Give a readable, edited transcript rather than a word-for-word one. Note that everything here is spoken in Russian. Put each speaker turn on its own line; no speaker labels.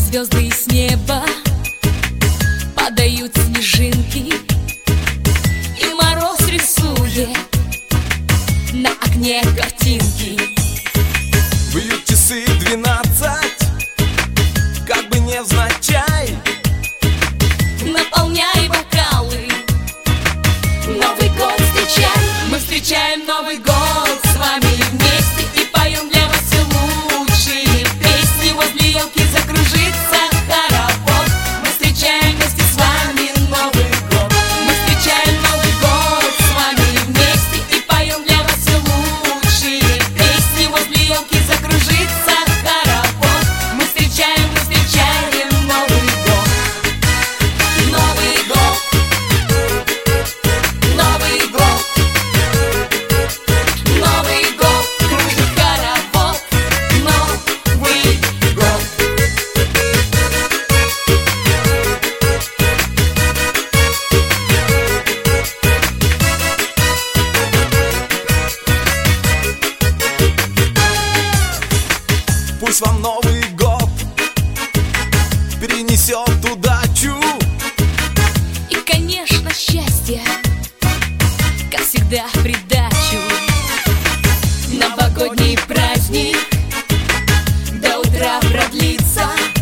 звезды с неба, падают снежинки, и мороз рисует на окне картинки.
Бьют часы 12, как бы невзначай.
Наполняй бокалы, Новый год встречай. Мы встречаем Новый год с вами вместе и поем для вас все лучшие песни. Возле елки закружится хоровод. Мы встречаем вместе с вами Новый год. Мы встречаем Новый год с вами вместе и поем для вас все лучшие песни. Возле елки закружится хоровод. Мы встречаем Новый год. Новый год, Новый год, Новый год, кружит хоровод. Новый год.
Пусть вам Новый год перенесет удачу
И, конечно, счастье, как всегда, в придачу. Новогодний праздник до утра продлится.